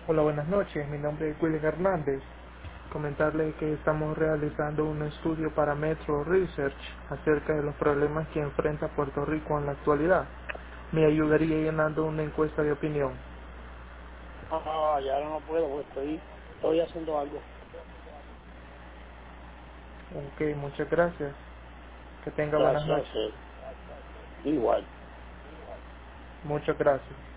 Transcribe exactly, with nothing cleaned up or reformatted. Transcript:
Hola, buenas noches. Mi nombre es William Hernández. Comentarle que estamos realizando un estudio para Metro Research acerca de los problemas que enfrenta Puerto Rico en la actualidad. Me ayudaría llenando una encuesta de opinión. Ah, ya ahora no puedo porque estoy, estoy haciendo algo. Ok, muchas gracias. Que tenga buenas Gracias a noches. usted. Igual. Muchas gracias.